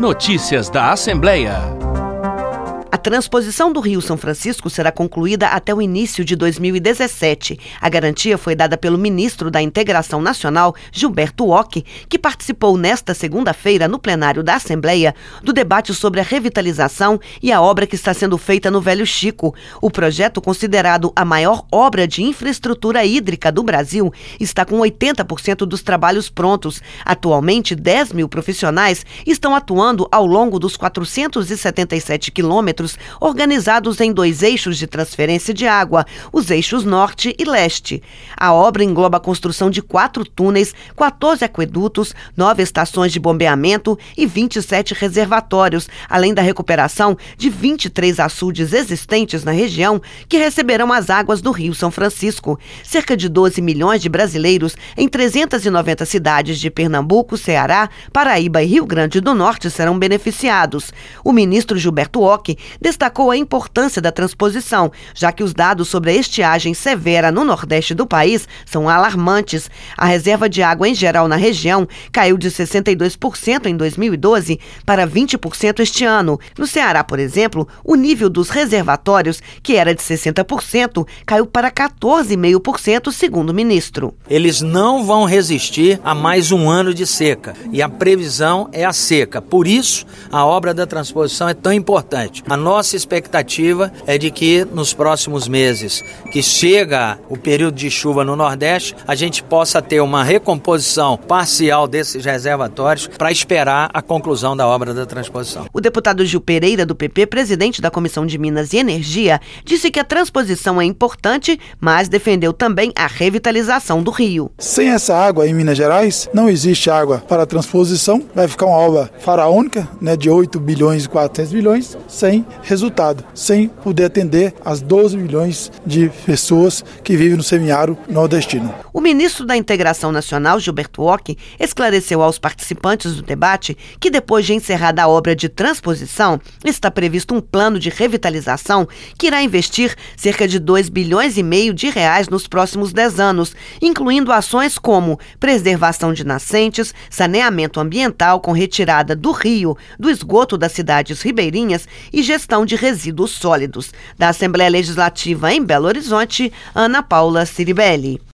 Notícias da Assembleia. A transposição do Rio São Francisco será concluída até o início de 2017. A garantia foi dada pelo ministro da Integração Nacional, Gilberto Occhi, que participou nesta segunda-feira no plenário da Assembleia do debate sobre a revitalização e a obra que está sendo feita no Velho Chico. O projeto, considerado a maior obra de infraestrutura hídrica do Brasil, está com 80% dos trabalhos prontos. Atualmente, 10 mil profissionais estão atuando ao longo dos 477 quilômetros organizados em 2 eixos de transferência de água, os eixos norte e leste. A obra engloba a construção de 4 túneis, 14 aquedutos, 9 estações de bombeamento e 27 reservatórios, além da recuperação de 23 açudes existentes na região que receberão as águas do Rio São Francisco. Cerca de 12 milhões de brasileiros em 390 cidades de Pernambuco, Ceará, Paraíba e Rio Grande do Norte serão beneficiados. O ministro Gilberto Occhi destacou a importância da transposição, já que os dados sobre a estiagem severa no nordeste do país são alarmantes. A reserva de água em geral na região caiu de 62% em 2012 para 20% este ano. No Ceará, por exemplo, o nível dos reservatórios, que era de 60%, caiu para 14,5%, segundo o ministro. Eles não vão resistir a mais um ano de seca, e a previsão é a seca. Por isso, a obra da transposição é tão importante. A nossa expectativa é de que nos próximos meses, que chega o período de chuva no Nordeste, a gente possa ter uma recomposição parcial desses reservatórios para esperar a conclusão da obra da transposição. O deputado Gil Pereira, do PP, presidente da Comissão de Minas e Energia, disse que a transposição é importante, mas defendeu também a revitalização do rio. Sem essa água em Minas Gerais, não existe água para a transposição, vai ficar uma obra faraônica, de 8 bilhões e 400 bilhões, sem resultado, sem poder atender as 12 milhões de pessoas que vivem no semiárido nordestino. O ministro da Integração Nacional, Gilberto Occhi, esclareceu aos participantes do debate que depois de encerrada a obra de transposição, está previsto um plano de revitalização que irá investir cerca de 2,5 bilhões de reais nos próximos 10 anos, incluindo ações como preservação de nascentes, saneamento ambiental com retirada do rio, do esgoto das cidades ribeirinhas e gestão de resíduos sólidos. Da Assembleia Legislativa em Belo Horizonte, Ana Paula Ciribelli.